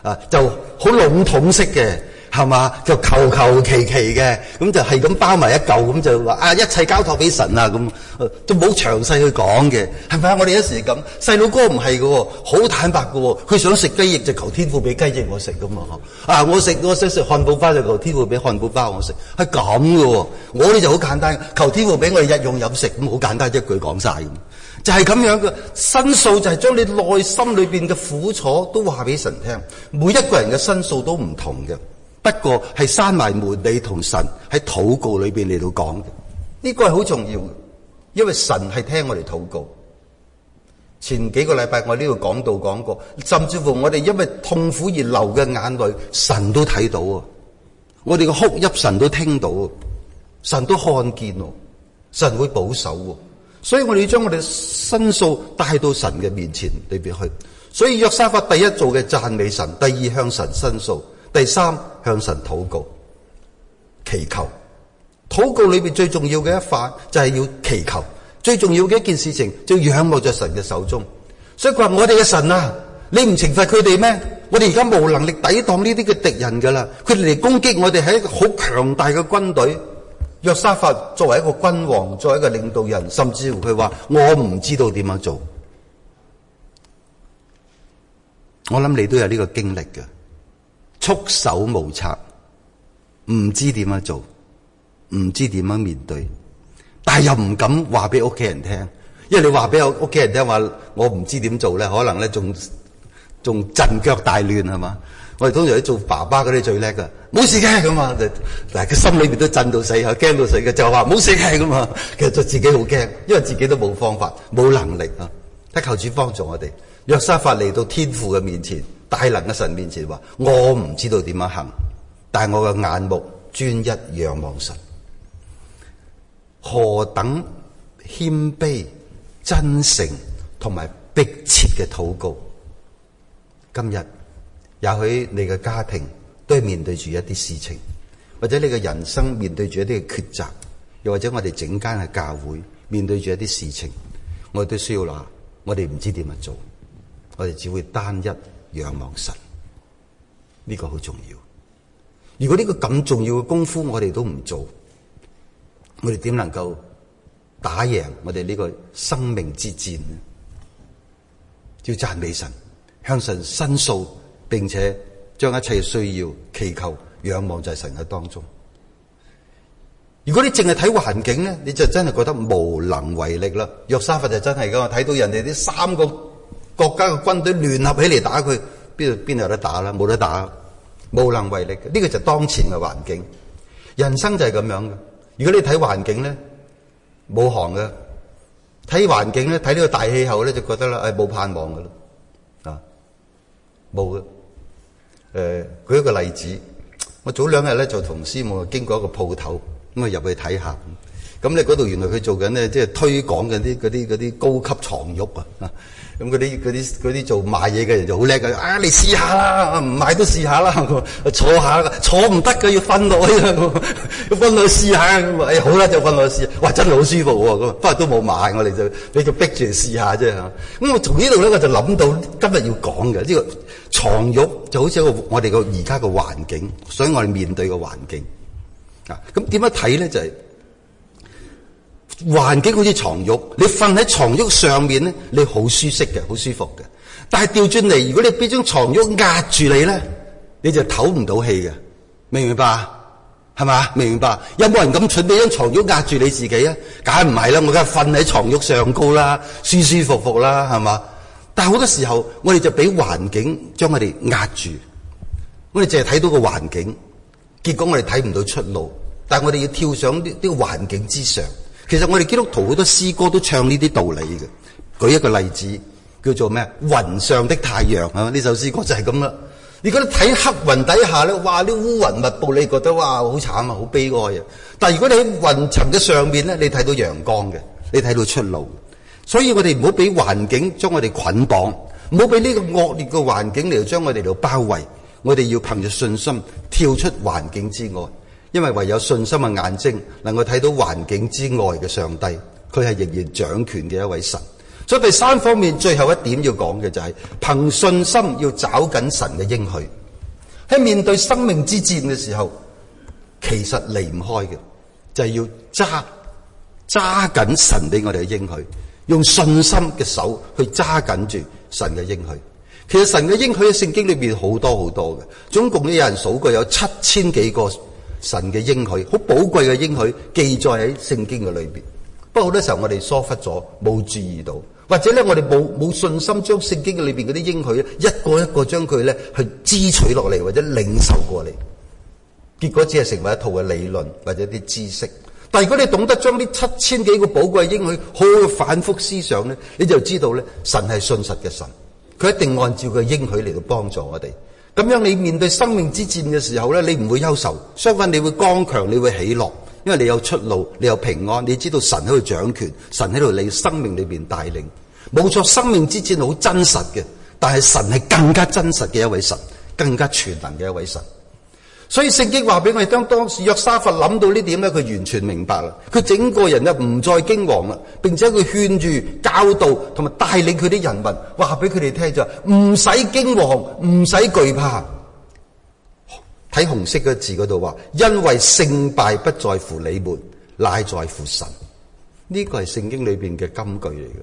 就好籠統式嘅，係嘛？就求求其其嘅，咁就係咁包埋一嚿，咁就話一切交託俾神啊，咁都冇詳細去講嘅，係咪啊？我哋有時咁，細佬哥唔係嘅，好坦白嘅，佢想食雞翼就求天父俾雞翼我食噶嘛，我想食漢堡包就求天父俾漢堡包我食，係咁嘅。我哋就好簡單，求天父俾我哋日用飲食，咁好簡單一句講晒咁。就係咁樣嘅申訴，就係將你內心裏邊嘅苦楚都話俾神聽。每一個人嘅申訴都唔同嘅，不過係閂埋門，你同神喺禱告裏邊嚟到講嘅，呢個係好重要嘅，因為神係聽我哋禱告。前幾個禮拜我呢度講道講過，甚至乎我哋因為痛苦而流嘅眼淚，神都睇到啊！我哋嘅哭泣神都聽到啊，神都看見啊，神會保守啊。所以我哋要將我哋申訴帶到神嘅面前裏邊去。所以約沙法第一做嘅讚美神，第二向神申訴，第三向神禱告祈求。禱告裏邊最重要嘅一環就係要祈求，最重要嘅一件事情就要仰望在神嘅手中。所以佢話我哋嘅神啊，你唔懲罰佢哋咩？我哋而家冇能力抵擋呢啲嘅敵人噶啦，佢哋嚟攻擊我哋係一個好強大嘅軍隊。約沙法作為一個君王，作為一個領導人，甚至乎佢話我唔知道點樣做。我諗你都有呢個經歷嘅，束手無策，唔知點樣做，唔知點樣面對，但係又唔敢話俾屋企人聽，因為你話俾屋企人聽話我唔知點做咧，可能咧仲陣腳大亂，係嘛？我哋通常啲做爸爸嗰啲最叻噶，冇事嘅咁啊，但係佢心裏邊都震到死，驚到死嘅，就話冇事嘅咁啊。其實就自己好驚，因為自己都冇方法，冇能力啊。得求主幫助我哋。約沙法嚟到天父嘅面前，大能嘅神面前話：我唔知道點樣行，但係我嘅眼目專一仰望神。何等謙卑、真誠同埋迫切嘅禱告！今日也許你嘅家庭都係面對住一啲事情，或者你嘅人生面對住一啲嘅抉擇，又或者我哋整間嘅教會面對住一啲事情，我哋都需要話，我哋唔知點樣做，我哋只會單一仰望神，呢個好重要。如果呢個咁重要嘅功夫我哋都唔做，我哋點能夠打贏我哋呢個生命之戰呢？要讚美神，向神申訴，並且將一切需要祈求仰望在神嘅當中。如果你淨係睇環境咧，你就真係覺得無能為力啦。約沙法就真係噶，睇到人哋啲三個國家嘅軍隊聯合起嚟打佢，邊度有得打啦？冇得打，無能為力嘅。呢個就係當前嘅環境，人生就係咁樣嘅。如果你睇環境咧，冇行嘅；睇環境咧，睇呢個大氣候咧，就覺得啦，冇盼望噶啦，冇嘅。舉一個例子，我早兩日咧就同師母經過一個鋪頭，咁啊入去睇下，咁咧嗰度原來佢做緊咧，即係推廣緊嗰啲高級床褥啊，咁嗰啲做賣嘢嘅人就好叻嘅，你試下啦，唔買都試下啦，坐下，坐唔得嘅要瞓落去，要瞓落去試下，咁好啦就瞓落去試，哇真係好舒服喎，咁不過都冇買，我哋就逼住嚟試下啫嚇。咁我從呢度咧我就諗到今日要講嘅呢個床褥就好似一個我哋個而家個環境，所以我哋面對個環境啊，咁點樣睇咧就係。環境好似床褥，你瞓喺床褥上面咧，你好舒適嘅，好舒服嘅。但係調轉嚟，如果你俾張床褥壓住你咧，你就唞唔到氣嘅，明唔明白？係嘛？明唔明白？有冇人咁蠢俾張床褥壓住你自己啊？梗係唔係啦，我梗係瞓喺床褥上高啦，舒舒服服啦，係嘛？但係好多時候，我哋就俾環境將我哋壓住，我哋淨係睇到個環境，結果我哋睇唔到出路。但係我哋要跳上呢個環境之上。其實我哋基督徒好多詩歌都唱呢啲道理嘅。舉一個例子叫做咩？雲上的太陽啊！呢首詩歌就係咁啦。如果你睇黑雲底下咧，哇！啲烏雲密布，你覺得哇好慘啊，好悲哀啊。但係如果你喺雲層嘅上面咧，你睇到陽光嘅，你睇到出路。所以我哋唔好俾環境將我哋捆綁，唔好俾呢個惡劣嘅環境嚟將我哋嚟包圍。我哋要憑着信心跳出環境之外。因為唯有信心嘅眼睛能夠睇到環境之外嘅上帝，佢係仍然掌權嘅一位神。 所以第三方面最後一點要講嘅就係憑信心要找緊神嘅應許。喺面對生命之戰嘅時候，其實離唔開嘅就係要揸緊神俾我哋嘅應許，用信心嘅手去揸緊住神嘅應許。其實神嘅應許喺聖經裏邊好多好多嘅，總共有人數過有7000幾個神嘅應許，好寶貴嘅應許記載喺聖經嘅裏邊。不過好多時候我哋疏忽咗，冇注意到，或者咧我哋冇信心將聖經嘅裏邊嗰啲應許一個一個將佢咧去支取落嚟，或者領受過嚟，結果只係成為一套嘅理論或者啲知識。但係如果你懂得將呢7000幾個寶貴應許好好反覆思想咧，你就知道咧神係信實嘅神，佢一定按照佢應許嚟到幫助我哋。咁樣你面對生命之戰嘅時候咧，你唔會憂愁，相反你會剛強，你會喜樂，因為你有出路，你有平安，你知道神喺度掌權，神喺度你生命裏邊帶領。冇錯，生命之戰好真實嘅，但係神係更加真實嘅一位神，更加全能嘅一位神。所以聖經話俾我哋，當時約沙法諗到呢點咧，佢完全明白啦。佢整個人咧唔再驚惶啦，並且佢勸住、教導同埋帶領佢啲人民，話俾佢哋聽就唔使驚惶，唔使懼怕。睇紅色嘅字嗰度話，因為勝敗不在乎你們，乃在乎神。呢個係聖經裏邊嘅金句嚟嘅。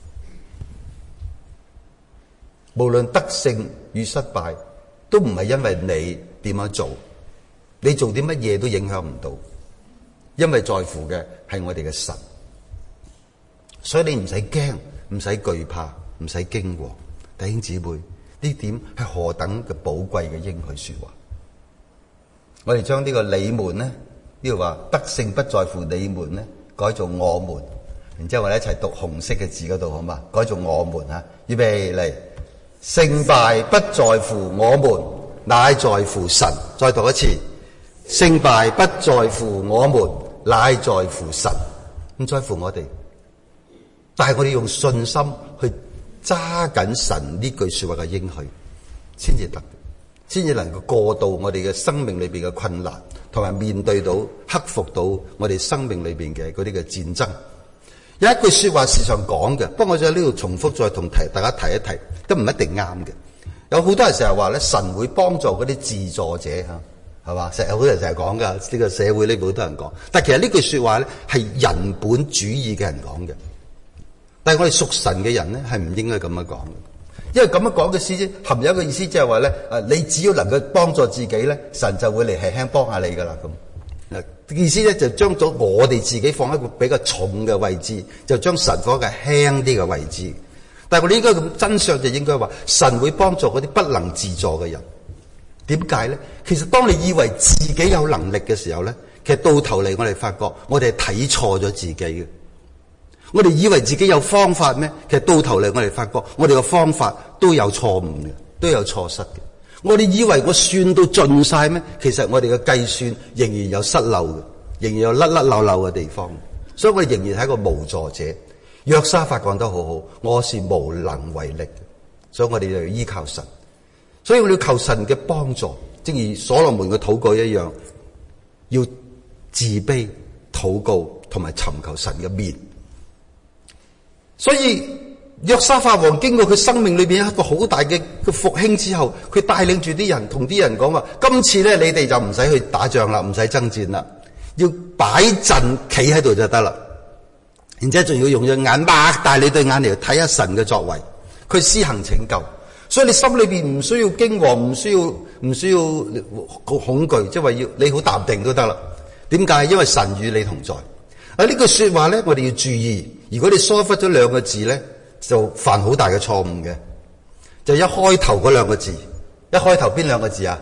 無論得勝與失敗，都唔係因為你點樣做。你做啲乜嘢都影響唔到，因為在乎嘅係我哋嘅神，所以你唔使驚，唔使懼怕，唔使驚惶。弟兄姊妹，呢點係何等嘅寶貴嘅應許說話。我哋將呢個你們呢，呢度話得勝不在乎你們呢，改做我們，然之後我哋一齊讀紅色嘅字嗰度好嘛？改做我們啊，預備嚟，勝敗不在乎我們，乃在乎神。再讀一次。勝敗不在乎我們，乃在乎神。唔在乎我哋，但係我哋用信心去揸緊神呢句說話嘅應許，先至得，先至能夠過渡我哋嘅生命裏邊嘅困難，同埋面對到克服到我哋生命裏邊嘅嗰啲嘅戰爭。有一句說話時常講嘅，不過我就喺呢度重複再同大家提一提，都唔一定啱嘅。有好多人成日話咧，神會幫助嗰啲自助者吓。係嘛？成日好多人成日講噶，呢個社會呢好多人講。但係其實呢句說話咧係人本主義嘅人講嘅。但係我哋屬神嘅人咧係唔應該咁樣講嘅，因為咁樣講嘅意思含有一個意思，即係話咧，你只要能夠幫助自己咧，神就會嚟輕輕幫下你噶啦咁。意思咧就將咗我哋自己放喺一個比較重嘅位置，就將神放喺個輕啲嘅位置。但係我哋應該咁真相就應該話，神會幫助嗰啲不能自助嘅人。點解咧？其實當你以為自己有能力嘅時候咧，其實到頭嚟我哋發覺我哋係睇錯咗自己嘅。我哋以為自己有方法咩？其實到頭嚟我哋發覺我哋嘅方法都有錯誤嘅，都有錯失嘅。我哋以為我算到盡晒咩？其實我哋嘅計算仍然有失漏嘅，仍然有甩甩漏漏嘅地方。所以我哋仍然係一個無助者。約沙法講得好好，我是無能為力，所以我哋就要依靠神。所以我哋要求神嘅幫助，正如所羅門嘅禱告一樣，要自卑禱告同埋尋求神嘅面。所以約沙法王經過佢生命裏邊一個好大嘅復興之後，佢帶領住啲人同啲人講話：今次咧你哋就唔使去打仗啦，唔使爭戰啦，要擺陣企喺度就得啦。然之後仲要用隻眼擘大你對眼嚟睇下神嘅作為，佢施行拯救。所以你心裏邊唔需要驚惶，唔需要恐懼，即係話要你好淡定都得啦。點解？因為神與你同在。呢句說話咧，我哋要注意。如果你疏忽咗兩個字咧，就犯好大嘅錯誤嘅。就一開頭嗰兩個字，一開頭邊兩個字啊？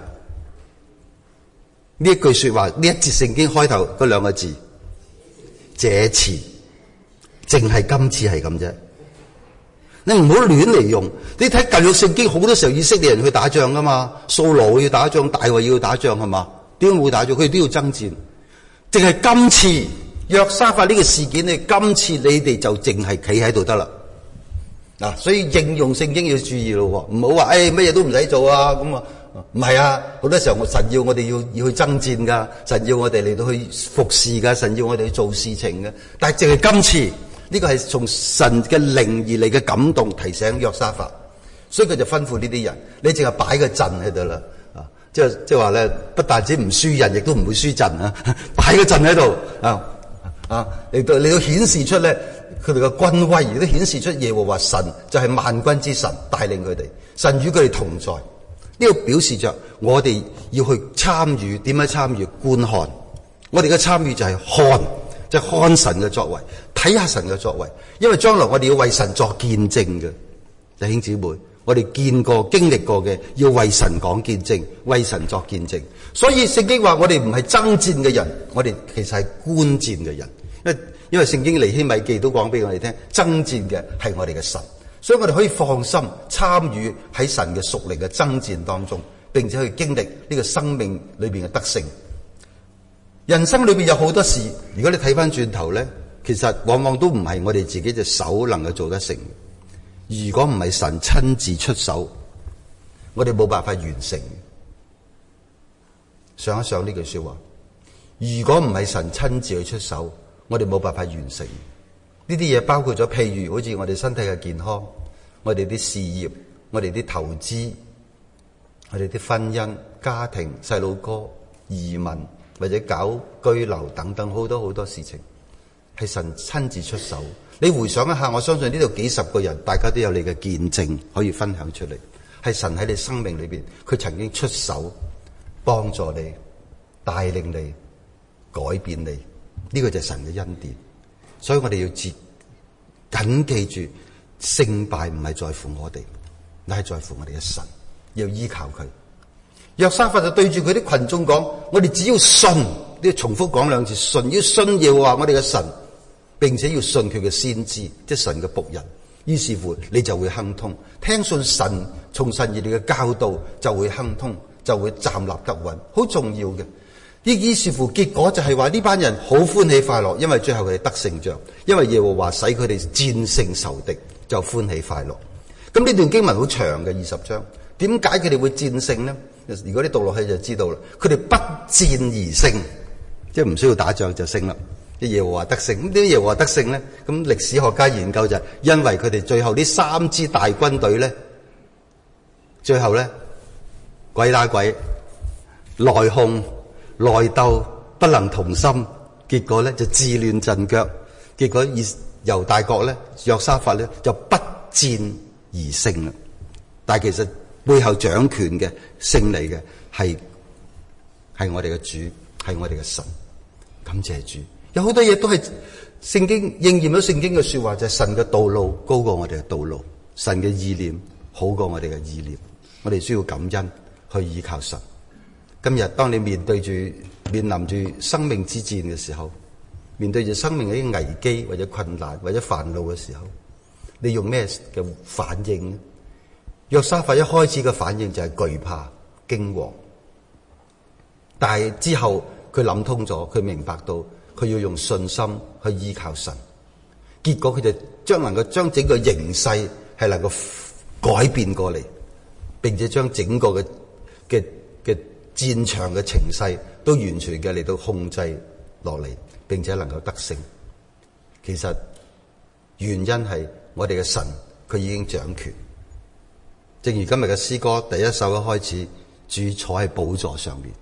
呢一句說話，呢一節聖經開頭嗰兩個字，這次，淨係今次係咁啫。你唔好亂嚟用。你睇舊約聖經好多時候以色列人去打仗噶嘛，掃羅要打仗，大衛要打仗係嘛？點解會打仗？佢哋都要爭戰。淨係今次約沙法呢個事件，你今次你哋就淨係企喺度得啦。嗱，所以應用聖經要注意咯，唔好話乜嘢都唔使做啊咁啊，唔係啊，好多時候神要我哋要去爭戰噶，神要我哋嚟到去服侍噶，神要我哋去做事情嘅。但係淨係今次呢個係從神嘅靈而嚟嘅感動，提醒約沙法，所以佢就吩咐呢啲人，你淨係擺個陣喺度啦，即係話咧，不但止唔輸人，亦都唔會輸陣啊！擺個陣喺度嚟到顯示出咧佢哋嘅軍威，亦都顯示出耶和華神就係萬軍之神，帶領佢哋，神與佢哋同在。呢個表示着我哋要去參與，點樣參與？觀看。我哋嘅參與就係看，就係看神嘅作為，睇下神嘅作為。因為將來我哋要為神作見證嘅，弟兄姊妹，我哋見過、經歷過嘅，要為神講見證，為神作見證。所以聖經話我哋唔係爭戰嘅人，我哋其實係觀戰嘅人。因為聖經尼希米記都講俾我哋聽，爭戰嘅係我哋嘅神。所以我哋可以放心參與喺神嘅屬靈嘅爭戰當中，並且去經歷呢個生命裏邊嘅得勝。人生裏邊有好多事，如果你睇翻轉頭咧，其實往往都唔係我哋自己隻手能夠做得成。如果唔係神親自出手，我哋冇辦法完成。想一想呢句說話，如果唔係神親自去出手，我哋冇辦法完成。呢啲嘢包括咗，譬如好似我哋身體嘅健康，我哋啲事業，我哋啲投資，我哋啲婚姻、家庭、細路哥、移民或者搞居留等等，好多好多事情係神親自出手。你回想一下，我相信呢度幾十個人，大家都有你嘅見證可以分享出嚟，係神喺你生命裏邊，佢曾經出手幫助你、帶領你、改變你，呢個就係神嘅恩典。所以我哋要緊記住，勝敗唔係在乎我哋，乃係在乎我哋嘅神，要依靠佢。約沙法就對住佢啲群眾講：我哋只要信，呢個重複講兩次，信，要信耶和華我哋嘅神，並且要信佢嘅先知，即係神嘅僕人。於是乎你就會亨通，聽信神從神而嚟嘅教導就會亨通，就會站立得穩，好重要嘅。於是乎結果就係話呢班人好歡喜快樂，因為最後佢哋得勝仗，因為耶和華使佢哋戰勝仇敵，就歡喜快樂。咁呢段經文好長嘅20章，點解佢哋會戰勝呢？如果你讀落去就知道啦。佢哋不戰而勝，即係唔需要打仗就勝啦。耶和華得勝，咁點解耶和華得勝咧？咁歷史學家研究就係因為佢哋最後呢3支大軍隊咧，最後咧鬼打鬼、內訌、內鬥，不能同心，結果咧就自亂陣腳，結果猶大國咧約沙法咧就不戰而勝啦。但係其實背後掌權嘅勝利嘅係我哋嘅主，係我哋嘅神。感謝主，有好多嘢都係聖經應驗咗聖經嘅說話，就係神嘅道路高過我哋嘅道路，神嘅意念好過我哋嘅意念。我哋需要感恩去依靠神。今日當你面臨住生命之戰嘅時候，面對住生命嘅啲危機或者困難或者煩惱嘅時候，你用咩嘅反應呢？約沙法一開始嘅反應就係懼怕驚惶，但係之後佢諗通咗，佢明白到佢要用信心去依靠神，結果佢就能夠將整個形勢係能夠改變過嚟，並且將整個嘅戰場嘅情勢都完全嘅嚟到控制落嚟，並且能夠得勝。其實原因係我哋嘅神佢已經掌權。正如今日嘅詩歌第一首一開始，主坐喺寶座上面，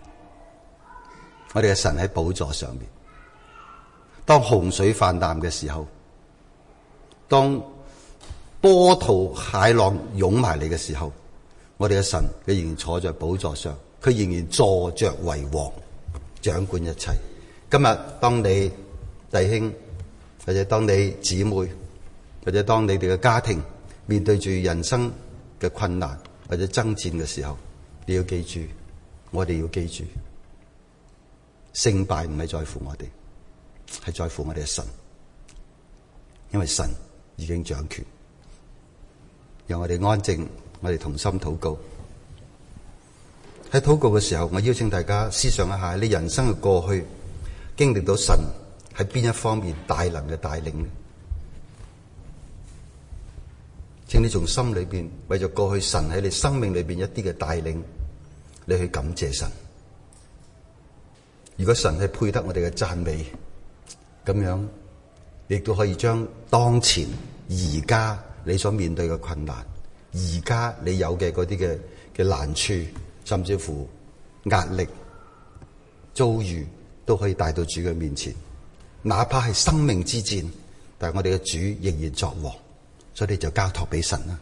我哋嘅神喺寶座上面。當洪水泛濫嘅時候，當波濤駭浪湧埋嚟嘅時候，我哋嘅神佢仍然坐在寶座上，佢仍然坐着為王，掌管一切。今日當你弟兄或者當你姊妹或者當你哋嘅家庭面對住人生嘅困難或者爭戰嘅時候，你要記住，我哋要記住，勝敗唔係在乎我哋，係在乎我哋嘅神，因為神已經掌權。讓我哋安靜，我哋同心禱告。喺禱告嘅時候，我邀請大家思想一下，你人生嘅過去經歷到神喺邊一方面大能嘅帶領呢？請你從心裏邊為咗過去神喺你生命裏邊一啲嘅帶領，你去感謝神。如果神係配得我哋嘅讚美，咁樣亦都可以將當前而家你所面對嘅困難，而家你有嘅嗰啲嘅難處，甚至乎壓力遭遇，都可以帶到主嘅面前。哪怕係生命之戰，但係我哋嘅主仍然作王，所以你就交託俾神啦。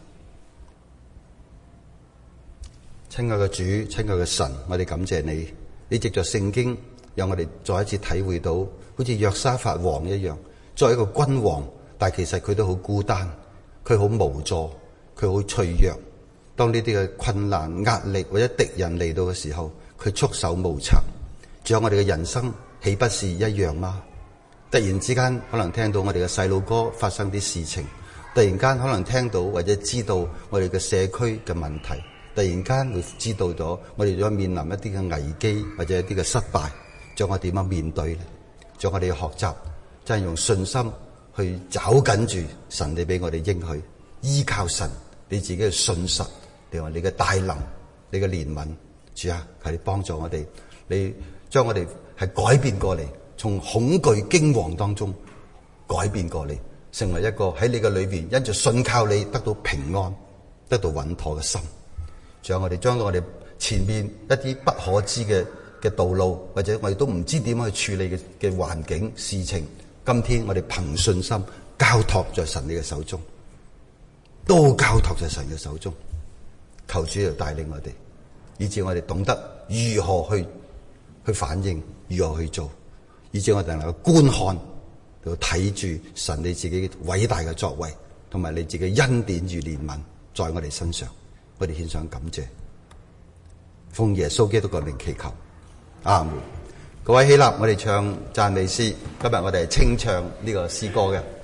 親愛嘅主，親愛嘅神，我哋感謝你，你藉着聖經讓我哋再一次體會到，好似約沙法王一樣，作為一個君王，但係其實佢都好孤單，佢好無助，佢好脆弱。當呢啲嘅困難、壓力或者敵人嚟到嘅時候，佢束手無策。仲有我哋嘅人生豈不是一樣嗎？突然之間可能聽到我哋嘅細路哥發生啲事情，突然間可能聽到或者知道我哋嘅社區嘅問題，突然間會知道咗我哋要面臨一啲嘅危機或者一啲嘅失敗，仲我點樣面對呢？仲我哋要學習真係用信心去找緊住神你俾我哋應許，依靠神你自己嘅信實，你話你嘅大能，你嘅憐憫，主啊，求你幫助我哋，你將我哋係改變過嚟，從恐懼驚惶當中改變過嚟，成為一個喺你嘅裏邊因着信靠你得到平安、得到穩妥嘅心。仲有我哋將我哋前面一啲不可知嘅道路，或者我哋都唔知點樣去處理嘅環境事情，今天我哋憑信心交託在神你嘅手中，都交託在神嘅手中。求主嚟帶領我哋，以致我哋懂得如何去反應，如何去做，以致我哋能夠觀看，去睇住神你自己偉大嘅作為，同埋你自己恩典與憐憫在我哋身上。我哋獻上感謝，奉耶穌基督嘅名祈求，阿門。各位起立，我哋唱讚美詩。今日我哋係清唱呢個詩歌嘅。